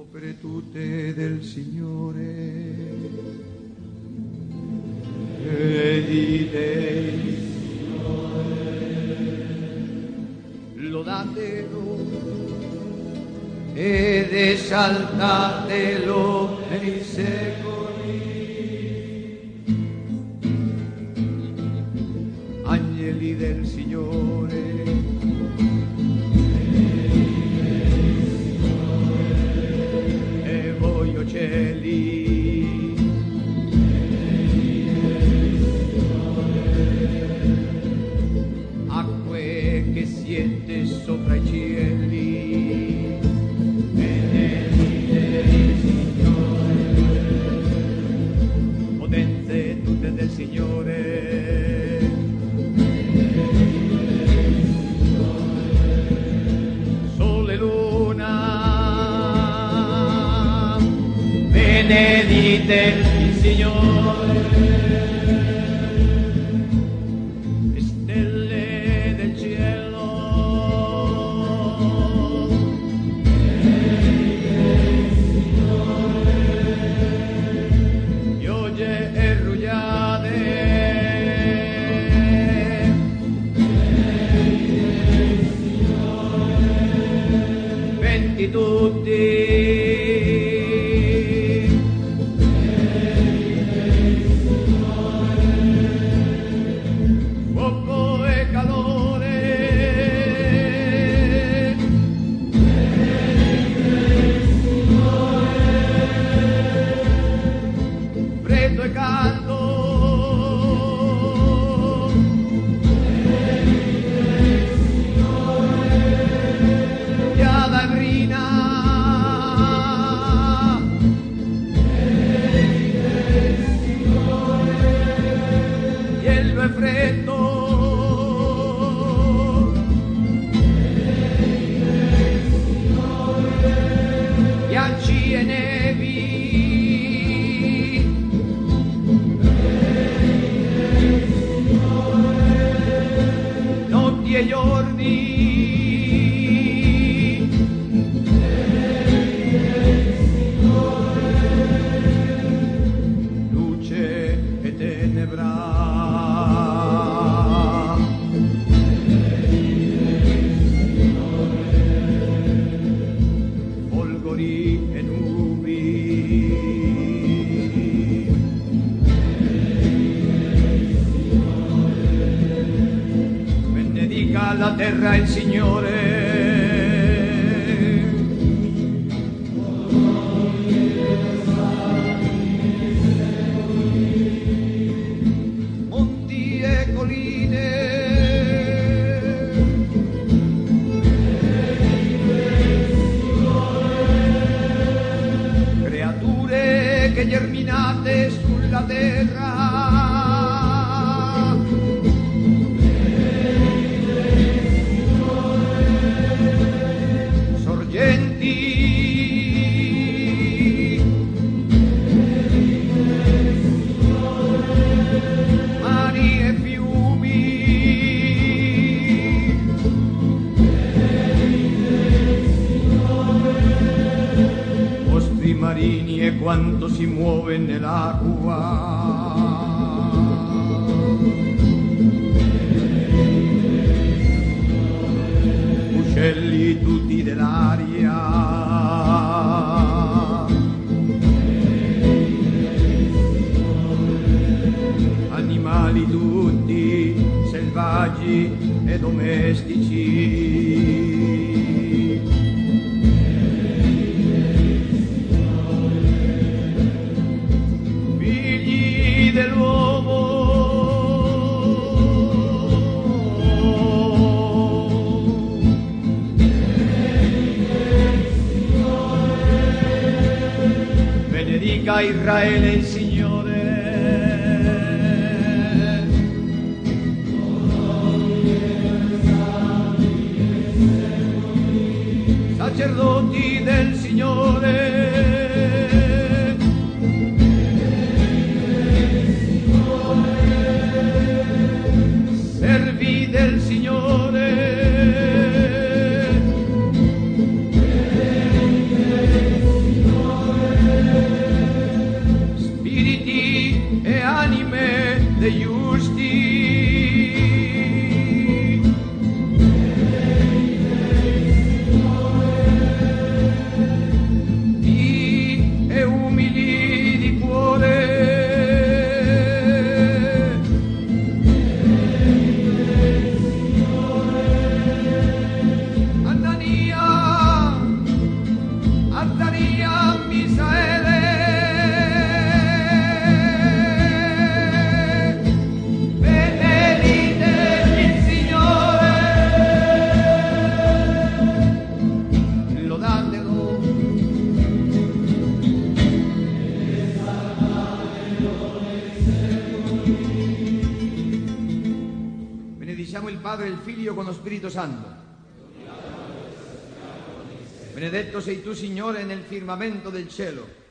opere tutte del Signore. Benedite il Signore, lodatelo ed esaltatelo nei secoli. Agnelli del Signore, e voi uccelli, acque che siete sopra i cieli, benedite il Signore, potenze tutte del Signore. Benedite il Signore, stelle del cielo, benedite il Signore, piogge e rugiade, benedite il Signore, venti tutti. La terra il Signore, monti e colline, creature che germinate sulla terra. Marini e quanto si muove nell'acqua, uccelli tutti dell'aria, animali tutti selvaggi e domestici. Benedica Israele il Signore, sacerdoti del Signore, servi del Signore, Figlio con lo Spirito Santo. Benedetto sei tu, Signore, nel firmamento del cielo.